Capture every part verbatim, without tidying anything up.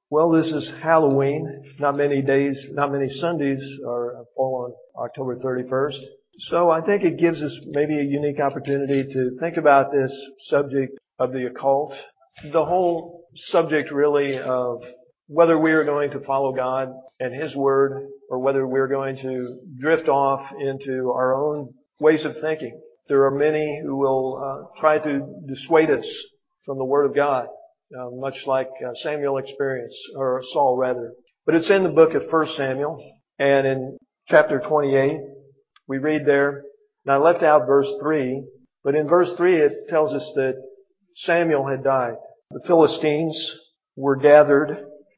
Well, this is Halloween. Not many days, not many Sundays are fall on October thirty-first. So I think it gives us maybe a unique opportunity to think about this subject of the occult. The whole subject really of whether we are going to follow God and His Word or whether we're going to drift off into our own ways of thinking. There are many who will uh, try to dissuade us from the Word of God. Uh, much like uh, Samuel experienced, or Saul rather. But it's in the book of First Samuel, and in chapter twenty-eight, we read there, and I left out verse three, but in verse three it tells us that Samuel had died. The Philistines were gathered,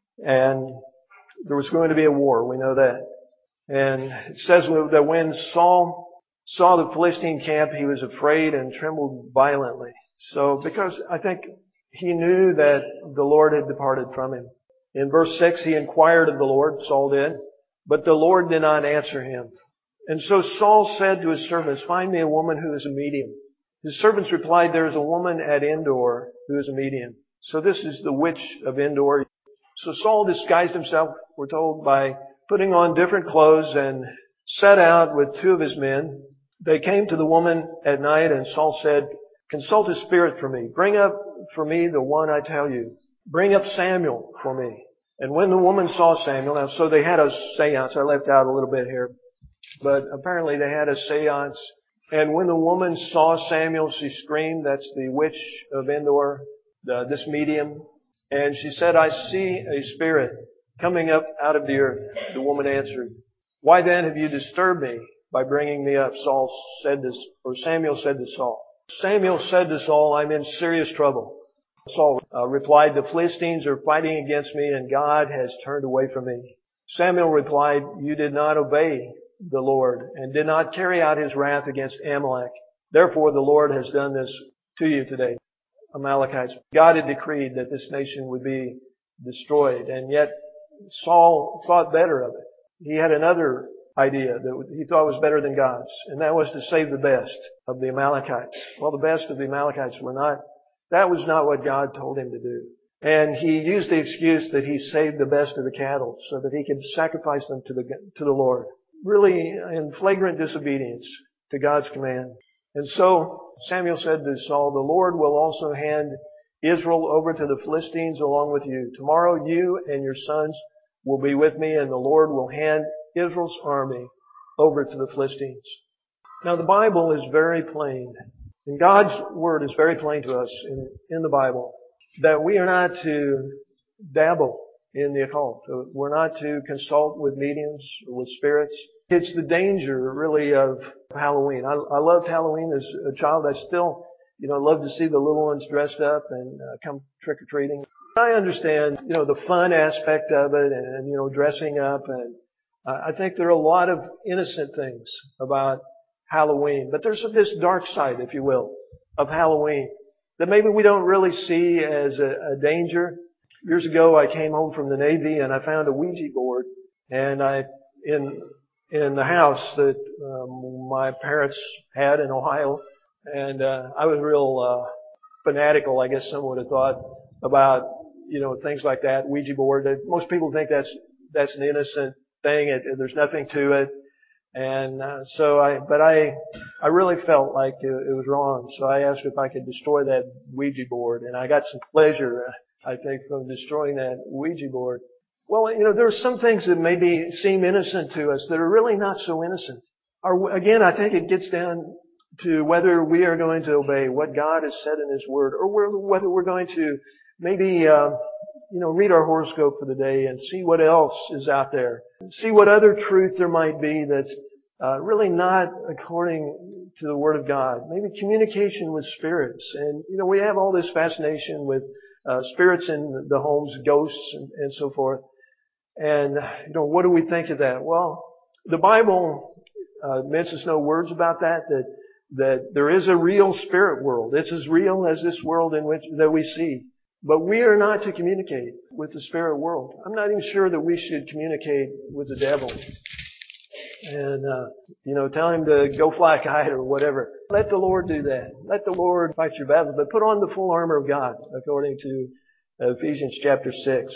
and there was going to be a war, we know that. And it says that when Saul saw the Philistine camp, he was afraid and trembled violently. So, because I think he knew that the Lord had departed from him. In verse six, he inquired of the Lord, Saul did, but the Lord did not answer him. And so Saul said to his servants, find me a woman who is a medium. His servants replied, there is a woman at Endor who is a medium. So this is the witch of Endor. So Saul disguised himself, we're told, by putting on different clothes and set out with two of his men. They came to the woman at night, and Saul said, consult a spirit for me. Bring up for me the one I tell you. Bring up Samuel for me. And when the woman saw Samuel, now so they had a seance. I left out a little bit here. But apparently they had a seance. And when the woman saw Samuel, she screamed, that's the witch of Endor, the, this medium. And she said, I see a spirit coming up out of the earth. The woman answered, why then have you disturbed me by bringing me up? Saul said this, or Samuel said to Saul. Samuel said to Saul, I'm in serious trouble. Saul uh, replied, the Philistines are fighting against me and God has turned away from me. Samuel replied, you did not obey the Lord and did not carry out His wrath against Amalek. Therefore the Lord has done this to you today, Amalekites. God had decreed that this nation would be destroyed, and yet Saul thought better of it. He had another idea that he thought was better than God's, and that was to save the best of the Amalekites. Well, the best of the Amalekites were not, that was not what God told him to do. And he used the excuse that he saved the best of the cattle so that he could sacrifice them to the, to the Lord. Really in flagrant disobedience to God's command. And so Samuel said to Saul, the Lord will also hand Israel over to the Philistines along with you. Tomorrow you and your sons will be with me, and the Lord will hand Israel's army over to the Philistines. Now the Bible is very plain, and God's Word is very plain to us in, in the Bible, that we are not to dabble in the occult. We're not to consult with mediums or with spirits. It's the danger, really, of Halloween. I, I loved Halloween as a child. I still, you know, love to see the little ones dressed up and uh, come trick-or-treating. I understand, you know, the fun aspect of it and, and you know, dressing up, and uh, I think there are a lot of innocent things about Halloween. But there's this dark side, if you will, of Halloween that maybe we don't really see as a, a danger. Years ago, I came home from the Navy and I found a Ouija board, and I, in, in the house that um, my parents had in Ohio, and uh, I was real uh, fanatical, I guess some would have thought, about, you know, things like that, Ouija board. Most people think that's, that's an innocent thing. It, there's nothing to it. And, uh, so I, but I, I really felt like it, it was wrong. So I asked if I could destroy that Ouija board, and I got some pleasure, I think, from destroying that Ouija board. Well, you know, there are some things that maybe seem innocent to us that are really not so innocent. Or, again, I think it gets down to whether we are going to obey what God has said in His Word, or whether we're going to maybe, uh, you know, read our horoscope for the day and see what else is out there. See what other truth there might be that's uh, really not according to the Word of God. Maybe communication with spirits. And, you know, we have all this fascination with uh, spirits in the homes, ghosts, and, and so forth. And, you know, what do we think of that? Well, the Bible uh, mentions no words about that, that that there is a real spirit world. It's as real as this world in which that we see. But we are not to communicate with the spirit world. I'm not even sure that we should communicate with the devil. And, uh, you know, tell him to go fly a kite or whatever. Let the Lord do that. Let the Lord fight your battles. But put on the full armor of God, according to Ephesians chapter six.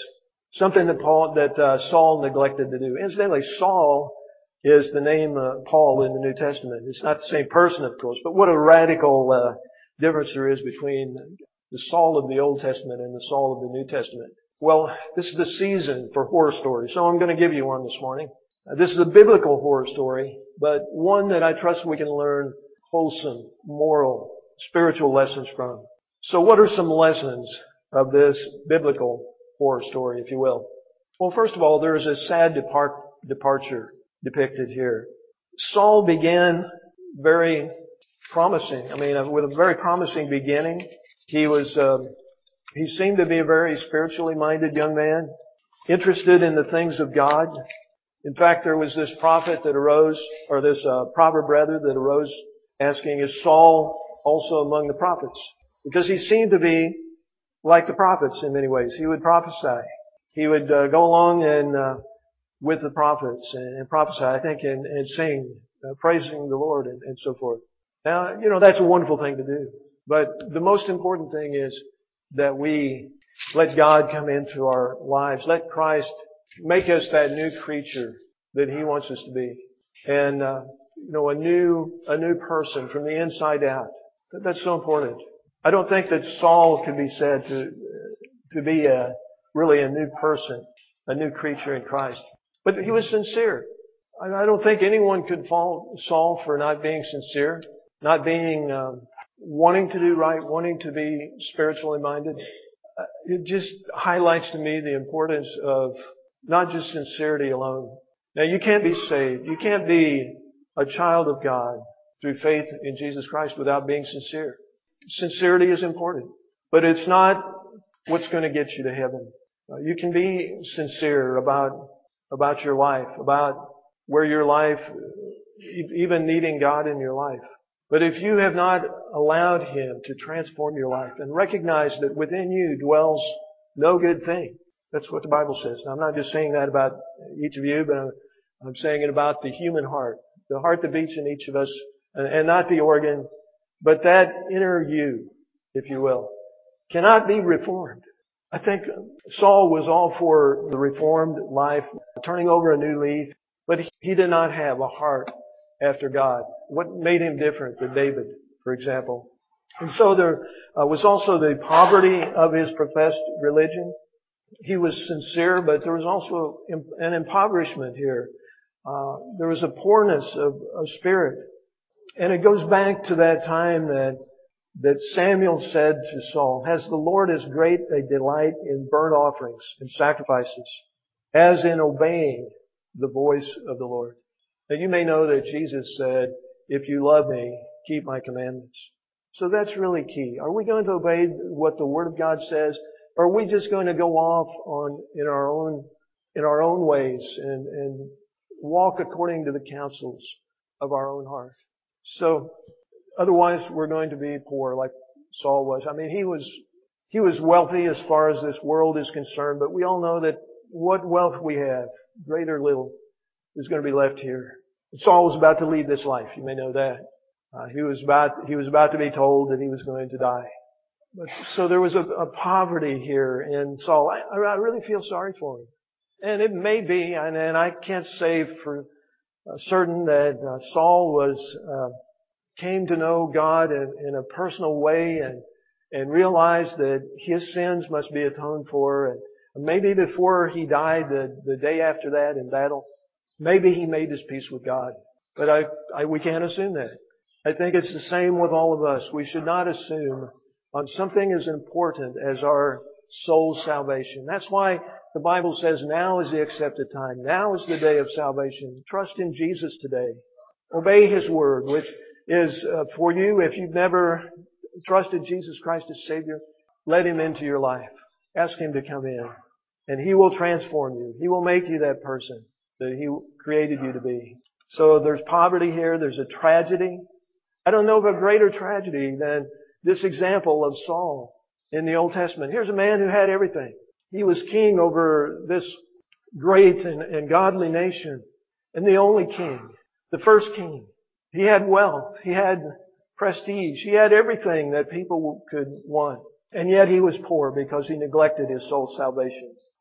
Something that Paul, that uh, Saul neglected to do. Incidentally, Saul is the name uh, Paul in the New Testament. It's not the same person, of course, but what a radical uh, difference there is between the Saul of the Old Testament and the Saul of the New Testament. Well, this is the season for horror stories, so I'm going to give you one this morning. Uh, this is a biblical horror story, but one that I trust we can learn wholesome, moral, spiritual lessons from. So what are some lessons of this biblical horror story, if you will? Well, first of all, there is a sad depart, departure depicted here. Saul began very promising. I mean, with a very promising beginning. He was, um, he seemed to be a very spiritually minded young man, interested in the things of God. In fact, there was this prophet that arose, or this uh, proverb rather, that arose asking, is Saul also among the prophets? Because he seemed to be like the prophets in many ways. He would prophesy. He would uh, go along and uh, with the prophets and, and prophesy, I think, and, and sing, uh, praising the Lord and, and so forth. Now, you know, that's a wonderful thing to do. But the most important thing is that we let God come into our lives. Let Christ make us that new creature that He wants us to be. And, uh, you know, a new, a new person from the inside out. That's so important. I don't think that Saul could be said to, to be a, really a new person, a new creature in Christ. But he was sincere. I don't think anyone could fault Saul for not being sincere, not being, um, wanting to do right, wanting to be spiritually minded. Uh, it just highlights to me the importance of not just sincerity alone. Now, you can't be saved. You can't be a child of God through faith in Jesus Christ without being sincere. Sincerity is important, but it's not what's going to get you to heaven. Uh, you can be sincere about about your life, about where your life, even needing God in your life. But if you have not allowed Him to transform your life and recognize that within you dwells no good thing, that's what the Bible says. Now, I'm not just saying that about each of you, but I'm, I'm saying it about the human heart, the heart that beats in each of us, and, and not the organ, but that inner you, if you will, cannot be reformed. I think Saul was all for the reformed life, turning over a new leaf, but he did not have a heart after God. What made him different than David, for example? And so there uh, was also the poverty of his professed religion. He was sincere, but there was also an impoverishment here. Uh, there was a poorness of, of spirit. And it goes back to that time that that Samuel said to Saul, has the Lord as great a delight in burnt offerings and sacrifices as in obeying the voice of the Lord? Now you may know that Jesus said, if you love me, keep my commandments. So that's really key. Are we going to obey what the Word of God says? Or are we just going to go off on, in our own, in our own ways and, and walk according to the counsels of our own heart? So, otherwise, we're going to be poor like Saul was. I mean, he was, he was wealthy as far as this world is concerned, but we all know that what wealth we have, great or little, is going to be left here. Saul was about to leave this life. You may know that. Uh, he was about, he was about to be told that he was going to die. But, so there was a, a poverty here in Saul. I, I really feel sorry for him. And it may be, and, and I can't say for uh, certain that uh, Saul was, uh, came to know God in, in a personal way and, and realized that his sins must be atoned for. And maybe before he died, the, the day after that in battle, maybe he made his peace with God. But I, I, we can't assume that. I think it's the same with all of us. We should not assume on something as important as our soul's salvation. That's why the Bible says now is the accepted time. Now is the day of salvation. Trust in Jesus today. Obey His Word, which is uh, for you. If you've never trusted Jesus Christ as Savior, let Him into your life. Ask Him to come in. And He will transform you. He will make you that person that He created you to be. So there's poverty here. There's a tragedy. I don't know of a greater tragedy than this example of Saul in the Old Testament. Here's a man who had everything. He was king over this great and, and godly nation, and the only king, the first king. He had wealth. He had prestige. He had everything that people could want. And yet he was poor because he neglected his soul's salvation.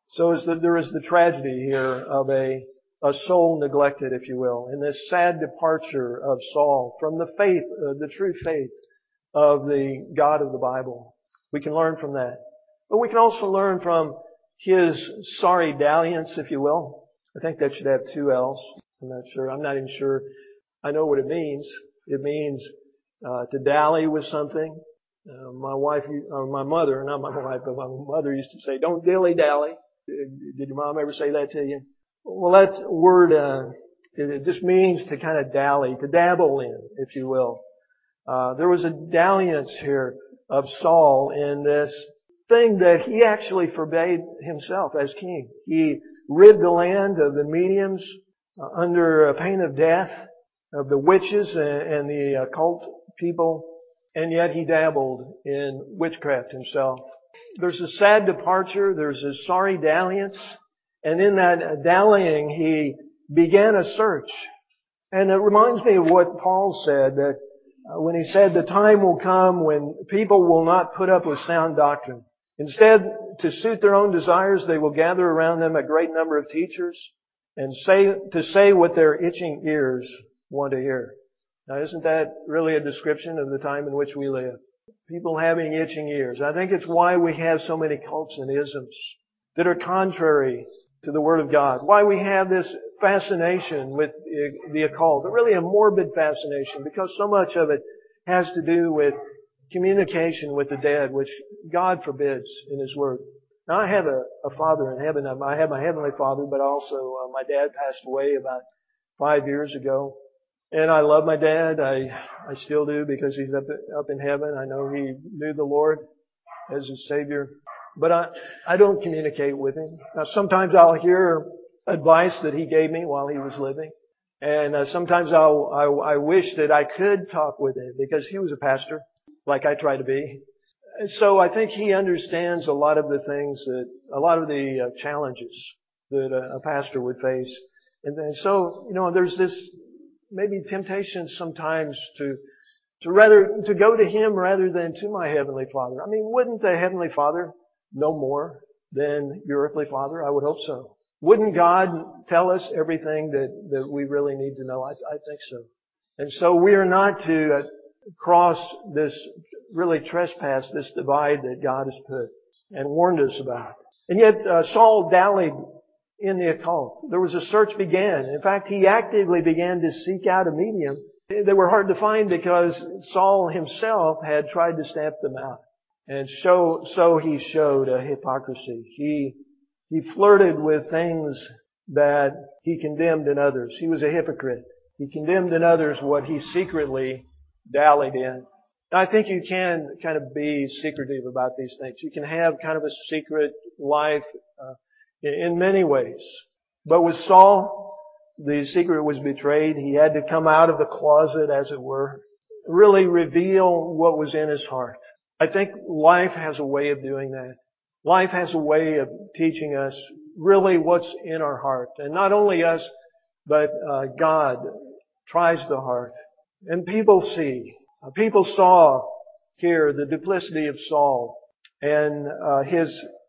So is the, there is the tragedy here of a, a soul neglected, if you will, in this sad departure of Saul from the faith, uh, the true faith of the God of the Bible. We can learn from that. But we can also learn from his sorry dalliance, if you will. I think that should have two L's. I'm not sure. I'm not even sure. I know what it means. It means uh, to dally with something. Uh, my wife, or my mother, not my wife, but my mother used to say, "Don't dilly-dally." Did your mom ever say that to you? Well, that word, uh, it, it just means to kind of dally, to dabble in, if you will. Uh, there was a dalliance here of Saul in this thing that he actually forbade himself as king. He rid the land of the mediums uh, under pain of death, of the witches and, and the occult people, and yet he dabbled in witchcraft himself. There's a sad departure, there's a sorry dalliance, and in that dallying he began a search. And it reminds me of what Paul said, that when he said the time will come when people will not put up with sound doctrine. Instead, to suit their own desires, they will gather around them a great number of teachers and say, to say what their itching ears want to hear. Now, isn't that really a description of the time in which we live? People having itching ears. I think it's why we have so many cults and isms that are contrary to the Word of God. Why we have this fascination with the occult, but really a morbid fascination, because so much of it has to do with communication with the dead, which God forbids in His Word. Now, I have a, a Father in heaven. I have my Heavenly Father, but also uh, my dad passed away about five years ago. And I love my dad. I I still do, because he's up up in heaven. I know he knew the Lord as his Savior. But I I don't communicate with him. Now, sometimes I'll hear advice that he gave me while he was living. And uh, sometimes I'll, I I wish that I could talk with him, because he was a pastor, like I try to be. And so I think he understands a lot of the things that, a lot of the uh, challenges that a, a pastor would face. And, and so, you know, there's this maybe temptation sometimes to, to rather, to go to Him rather than to my Heavenly Father. I mean, wouldn't the Heavenly Father know more than your earthly father? I would hope so. Wouldn't God tell us everything that, that we really need to know? I, I think so. And so we are not to uh, cross this, really trespass this divide that God has put and warned us about. And yet uh, Saul dallied in the occult. There was a search began. In fact, he actively began to seek out a medium. They were hard to find because Saul himself had tried to stamp them out. And so, so he showed a hypocrisy. He, he flirted with things that he condemned in others. He was a hypocrite. He condemned in others what he secretly dallied in. I think you can kind of be secretive about these things. You can have kind of a secret life uh, in many ways. But with Saul, the secret was betrayed. He had to come out of the closet, as it were, really reveal what was in his heart. I think life has a way of doing that. Life has a way of teaching us really what's in our heart. And not only us, but uh, God tries the heart. And people see. Uh, people saw here the duplicity of Saul and uh, his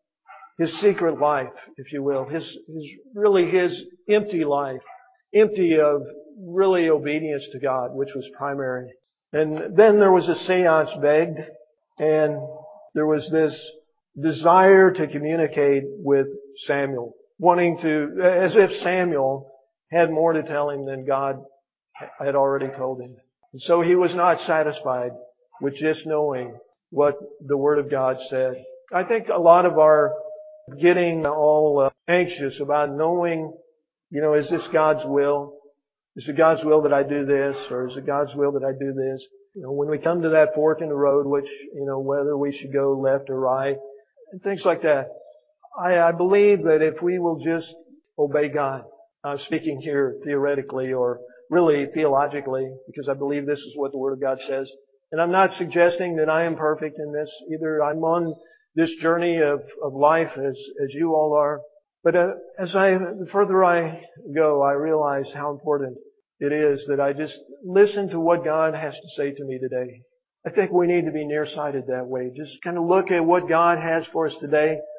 his secret life, if you will, his his really his empty life, empty of really obedience to God, which was primary. And then there was a seance begged, and there was this desire to communicate with Samuel, wanting to, as if Samuel had more to tell him than God had already told him. And so he was not satisfied with just knowing what the Word of God said. I think a lot of our getting all uh, anxious about knowing, you know, is this God's will? Is it God's will that I do this? Or is it God's will that I do this? You know, when we come to that fork in the road, which, you know, whether we should go left or right, and things like that. I, I believe that if we will just obey God, I'm speaking here theoretically or really theologically, because I believe this is what the Word of God says. And I'm not suggesting that I am perfect in this either. I'm on this journey of, of life as, as you all are. But uh, as I, the further I go, I realize how important it is that I just listen to what God has to say to me today. I think we need to be nearsighted that way. Just kind of look at what God has for us today.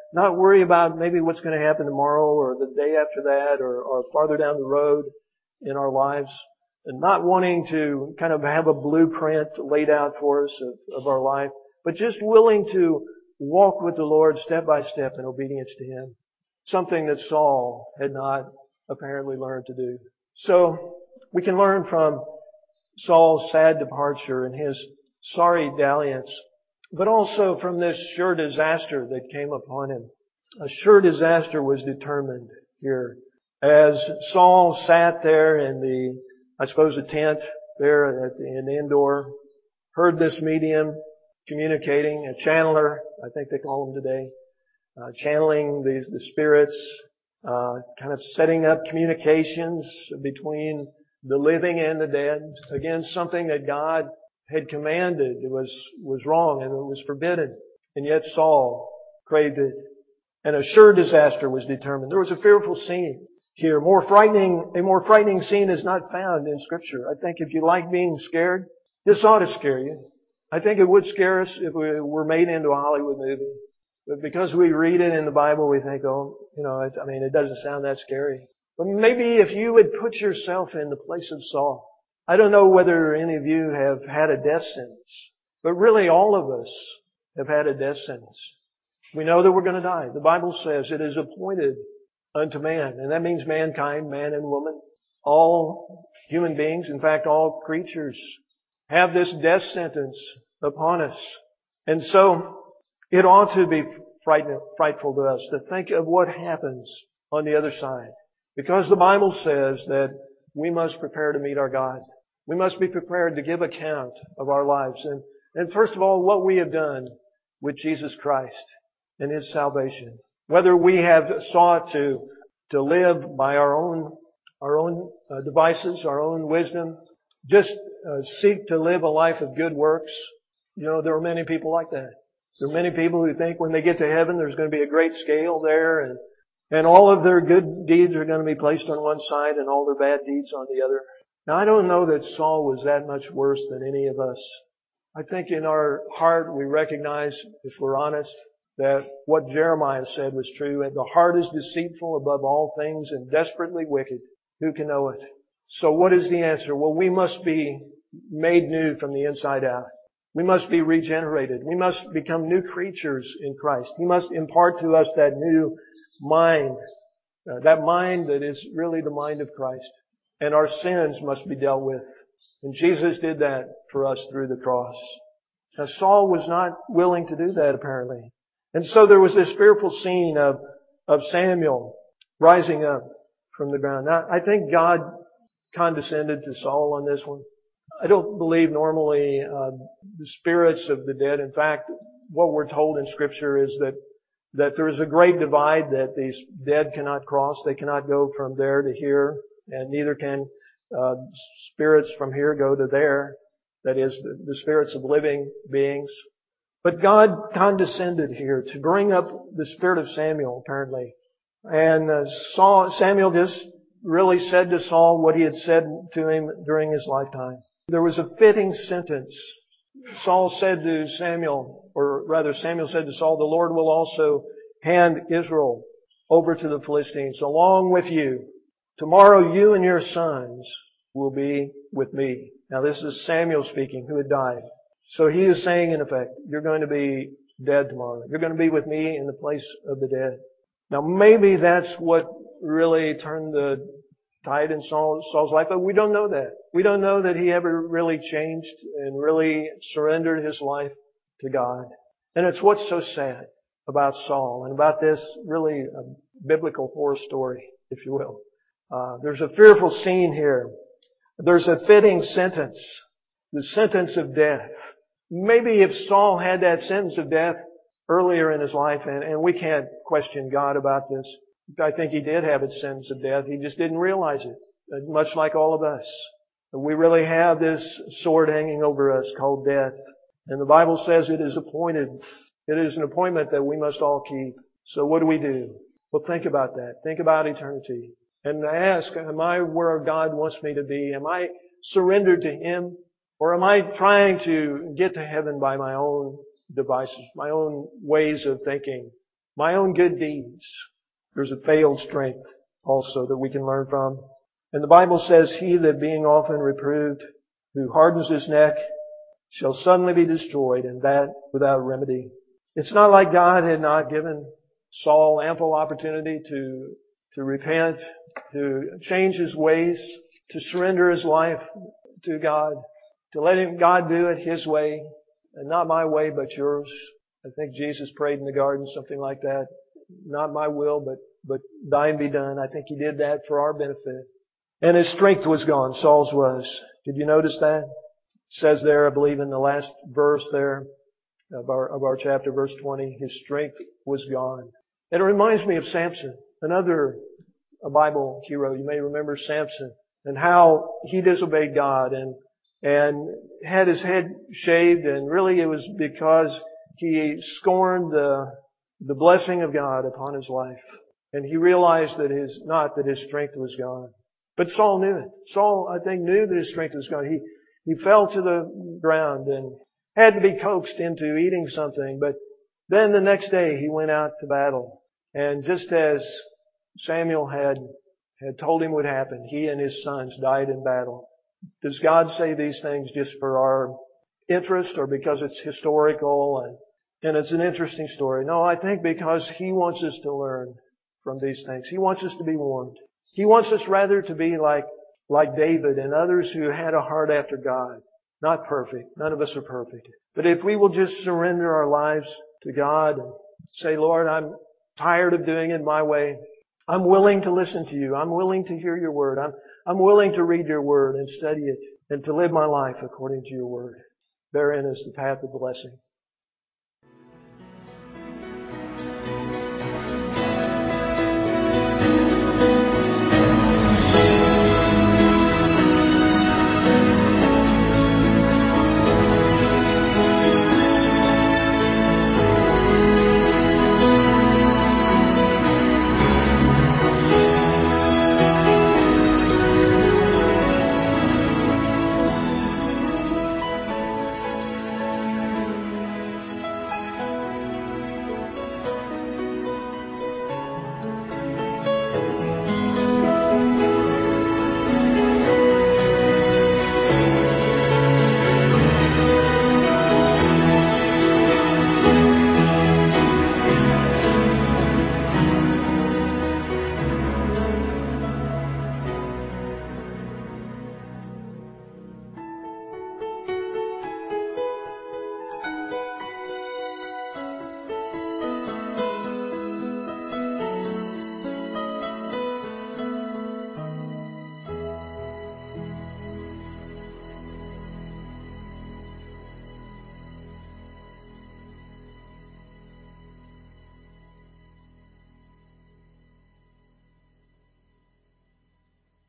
not worry about maybe what's going to happen tomorrow or the day after that or, or farther down the road in our lives, and not wanting to kind of have a blueprint laid out for us of, of our life, but just willing to walk with the Lord step by step in obedience to Him. Something that Saul had not apparently learned to do. So we can learn from Saul's sad departure and his sorry dalliance, but also from this sure disaster that came upon him. A sure disaster was determined here. As Saul sat there in the, I suppose, the tent there at the, in the indoor, heard this medium communicating, a channeler, I think they call them today, uh, channeling these the spirits, uh, kind of setting up communications between the living and the dead. Again, something that God had commanded was was wrong and it was forbidden, and yet Saul craved it. And a sure disaster was determined. There was a fearful scene here. More frightening, a more frightening scene is not found in Scripture. I think if you like being scared, this ought to scare you. I think it would scare us if we were made into a Hollywood movie. But because we read it in the Bible, we think, oh, you know, it, I mean, it doesn't sound that scary. But maybe if you would put yourself in the place of Saul. I don't know whether any of you have had a death sentence, but really all of us have had a death sentence. We know that we're going to die. The Bible says it is appointed unto man, and that means mankind, man and woman, all human beings, in fact, all creatures have this death sentence upon us. And so it ought to be frightful to us to think of what happens on the other side. Because the Bible says that we must prepare to meet our God. We must be prepared to give account of our lives. And, and first of all, what we have done with Jesus Christ and His salvation. Whether we have sought to, to live by our own, our own uh, devices, our own wisdom, just uh, seek to live a life of good works. You know, there are many people like that. There are many people who think when they get to heaven, there's going to be a great scale there, and and all of their good deeds are going to be placed on one side and all their bad deeds on the other. Now, I don't know that Saul was that much worse than any of us. I think in our heart we recognize, if we're honest, that what Jeremiah said was true. And the heart is deceitful above all things and desperately wicked. Who can know it? So what is the answer? Well, we must be made new from the inside out. We must be regenerated. We must become new creatures in Christ. He must impart to us that new mind, uh, that mind that is really the mind of Christ. And our sins must be dealt with. And Jesus did that for us through the cross. Now, Saul was not willing to do that, apparently. And so there was this fearful scene of, of Samuel rising up from the ground. Now, I think God condescended to Saul on this one. I don't believe normally uh, the spirits of the dead. In fact, what we're told in Scripture is that that there is a great divide that these dead cannot cross. They cannot go from there to here, and neither can uh, spirits from here go to there. That is, the, the spirits of living beings. But God condescended here to bring up the spirit of Samuel, apparently. And uh, Saul, Samuel just really said to Saul what he had said to him during his lifetime. There was a fitting sentence. Saul said to Samuel, or rather Samuel said to Saul, the Lord will also hand Israel over to the Philistines along with you. Tomorrow you and your sons will be with me. Now this is Samuel speaking, who had died. So he is saying, in effect, you're going to be dead tomorrow. You're going to be with me in the place of the dead. Now maybe that's what really turned the tide in Saul, Saul's life, but we don't know that. We don't know that he ever really changed and really surrendered his life to God. And it's what's so sad about Saul and about this really uh, biblical horror story, if you will. Uh, there's a fearful scene here. There's a fitting sentence, the sentence of death. Maybe if Saul had that sentence of death earlier in his life, and, and we can't question God about this, I think he did have a sentence of death. He just didn't realize it, much like all of us. We really have this sword hanging over us called death. And the Bible says it is appointed. It is an appointment that we must all keep. So what do we do? Well, think about that. Think about eternity. And ask, am I where God wants me to be? Am I surrendered to Him? Or am I trying to get to heaven by my own devices, my own ways of thinking? my own good deeds. There's a failed strength also that we can learn from. And the Bible says, he that being often reproved, who hardens his neck, shall suddenly be destroyed, and that without remedy. It's not like God had not given Saul ample opportunity to, to repent, to change his ways, to surrender his life to God, to let him, God do it His way, and not my way, but yours. I think Jesus prayed in the garden, something like that. Not my will, but, but thine be done. I think He did that for our benefit. And his strength was gone. Saul's was. Did you notice that? It says there, I believe in the last verse there of our, of our chapter, verse twenty, his strength was gone. And it reminds me of Samson, another a Bible hero. You may remember Samson and how he disobeyed God and, and had his head shaved, and really it was because he scorned the, the blessing of God upon his life. And he realized that his, not that his strength was gone. But Saul knew it. Saul, I think, knew that his strength was gone. He, he fell to the ground and had to be coaxed into eating something. But then the next day he went out to battle. And just as Samuel had, had told him would happen, he and his sons died in battle. Does God say these things just for our interest or because it's historical and, and it's an interesting story? No, I think because He wants us to learn from these things. He wants us to be warned. He wants us rather to be like, like David and others who had a heart after God. Not perfect. None of us are perfect. But if we will just surrender our lives to God and say, Lord, I'm tired of doing it my way. I'm willing to listen to You. I'm willing to hear Your Word. I'm, I'm willing to read Your Word and study it and to live my life according to Your Word. Therein is the path of blessing.